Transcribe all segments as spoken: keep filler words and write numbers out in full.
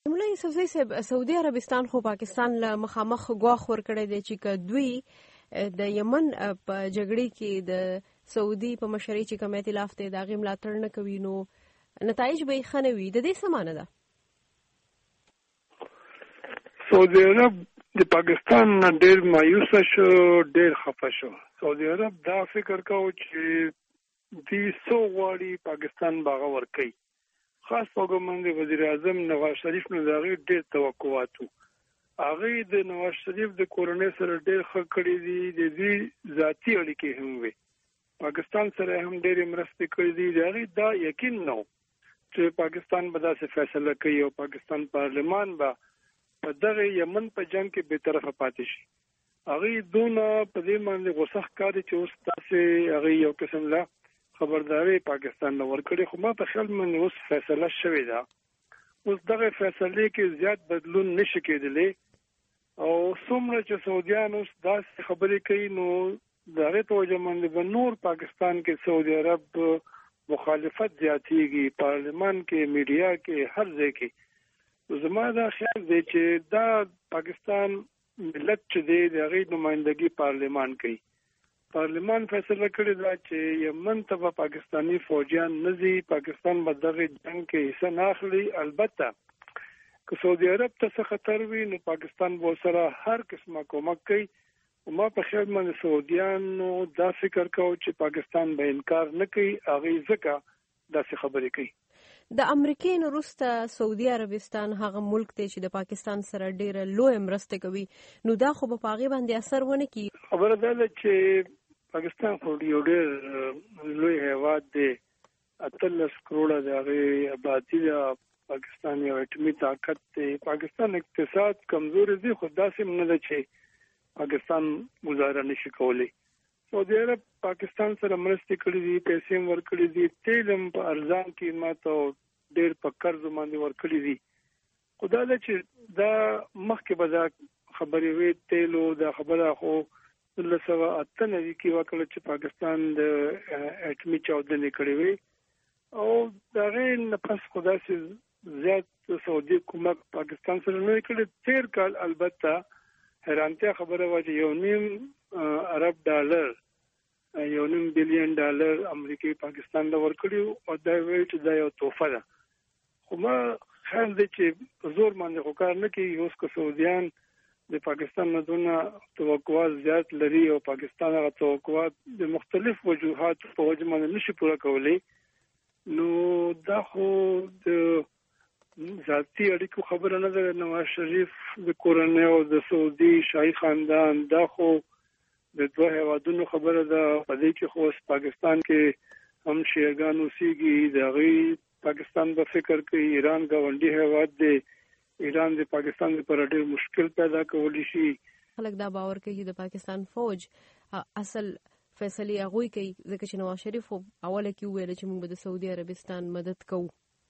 مولا یوسفزی صاحب، سعودي عربستان خو پاکستان له مخامخ ګواښ ورکړی دی چې که دوی د یمن په جګړې کې د سعودي په مشرۍ چې کوم ائتلاف دی د هغې ملاتړ نه کوي، نو نتایج به یې ښه نه وي. د دې څه معنی ده؟ سعودي عرب د پاکستان نه ډېر مایوسه شو، ډېر خفه شو. سعودي عرب دا فکر کوي چې دوی څو غواړي پاکستان به هغه ورکوي. خاص توګه باندې وزیر اعظم نواز شریف نو د هغې ډېر توقعات وو. هغې د نواز شریف د کورنۍ سره ډېر ښه کړي دي، د دوی ذاتي اړیکې هم وي، پاکستان سره هم ډېرې مرستې کړي دي. د هغې دا یقین نه و چې پاکستان به داسې فیصله کوي او پاکستان پارلمان به په دغه یمن په جنګ کې بې طرفه پاتې شي. هغې دونه په دې باندې غوسه ښکاري چې اوس داسې هغې یو قسم له خبرداری پاکستان نه ورکړي. خو ما په خیال باندې اوس فیصله شوې ده. اوس دغه فیصلې کې زیات بدلون نشي کېدلی او څومره چې سعودیان اوس داسې خبرې کوي نو د هغې په وجه باندې به نور پاکستان کې سعودي عرب مخالفت زیاتېږي، پارلمان کې، میډیا کې، هر ځای کې. زما دا خیال دی چې دا پاکستان ملت چې دی د هغې نمایندګي پارلمان کوي. پارلمان فیصله کړې ده چې یمن ته به پاکستاني فوجیان نه ځي، پاکستان به دغه جنګ کې حصه نه اخلي. البته که سعودي عرب ته څه خطر وي نو پاکستان به سره هر قسمه کومک کوي. ما په خیال باندې سعودیانو دا فکر کوي چې پاکستان به انکار نه کوي، هغې ځکه داسې خبرې کوي. د امریکې نه وروسته سعودي عربستان هغه ملک دی چې د پاکستان سره ډېره لویه مرسته کوي، نو دا خو به په هغې باندې اثر ونه کړي. خبره دا ده چې پاکستان خو یو ډېر لوی هیواد دی، اتلس کروړه د هغې آبادي ده، پاکستان یو اټومي طاقت دی. پاکستان اقتصاد کمزوري دی خو داسې هم نه ده چې پاکستان گزاره نشي کولی. سعودي عرب پاکستان سره مرستې کړې دي، پیسې هم ورکړې دي، تیل هم په ارزان قیمت او ډېر په قرض باندې ورکړې دي. خو دا ده چې دا مخکې به دا خبرې وې، تیلو دا خبره خو نولس سوه اته نوي کې وکړه چې پاکستان د اټومي چاودنې کړې وې او د هغې نه پس خو داسې زیات سعودي حکومت پاکستان سره نه کړی. تېر کال البته حیرانتیا خبره وه چې یو نیم عرب ډالر یو نیم بلین ډالر امریکې پاکستان ته ورکړي او دا وایي چې دا یو تحفه ده. خو ما خیال دی چې په زور باندې خو کار نه کوي. اوس که سعودیان د پاکستان نه دونه توقعات زیات لري او پاکستان هغه توقعات د مختلف وجوهاتو په وجه باندې نشي پوره کولی، نو دا خو د ذاتي اړیکو خبره نه ده. نواز شریف د کورنۍ او د سعودي شاهي خاندان دا خو د دوه هیوادونو خبره ده. په دې کې خو پاکستان کې هم شیعهګان اوسېږي، د هغوی پاکستان به فکر کوي. ایران ګاونډي هیواد دی، ایران د پاکستان لپاره ډېر مشکل پیدا کولی شي. خلک دا باور کوي چې د پاکستان فوج اصل فیصلې هغوی کوي، ځکه چې نواز شریف خو اوله کې وویل چې موږ به د سعودي عربستان مدد کوو.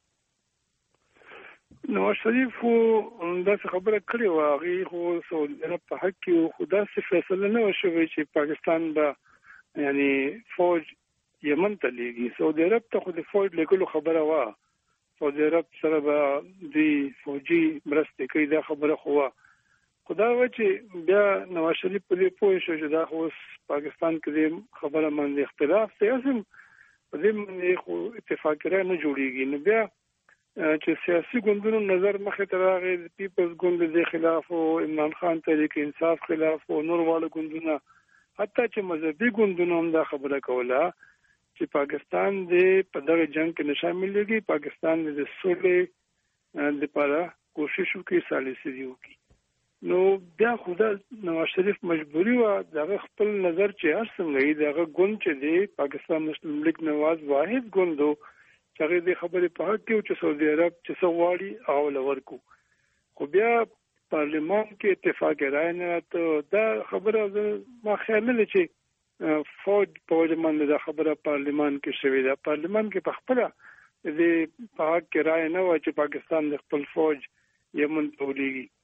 نواز شریف خو داسې خبره کړې وه، هغې خو سعودي عرب په حق کې وو، خو داسې فیصله نه وه شوې چې پاکستان به یعنې فوج یمن ته لیږي. سعودي عرب ته خو د فوج لیږلو خبره وه، سعودي عرب سره به دوی فوجي مرستې کوي، دا خبره خو وه. خو دا وه چې بیا نواز شریف په دې پوه شو چې دا خو اوس پاکستان کې دې خبره باندې اختلاف دی، اصل په دې باندې خو اتفاقي رایه نه جوړېږي. نو بیا چې سیاسي ګوندونو نظر مخې ته راغی، د پیپلز ګوند د دې خلاف او عمران خان تحریک انصاف خلاف او نور واړه ګوندونه، حتی چې مذهبي ګوندونو هم دا خبره کوله چې پاکستان دې په دغه جنګ کې نه شاملېږي، پاکستان دې د سولې لپاره کوشش وکړي، سالسي وکړي. نو بیا خو دا نواز شریف مجبوري وه دغه خپل نظر چې هر څنګه وي، دغه ګوند چې دی پاکستان مسلم لیگ نواز واحد ګوند و چې هغې دې خبرې په حق کې و چې سعودي عرب چې څه غواړي هغه له ورکړو. خو بیا پارلمان کې اتفاق رایه نه راته. دا خبره ما خیال نه دی چې فوج په وجه باندې دا خبره پارلمان کې شوې ده. پارلمان کې په خپله دې په حق کې رایه نه وه چې پاکستان د خپل فوج یمن ته ولېږي.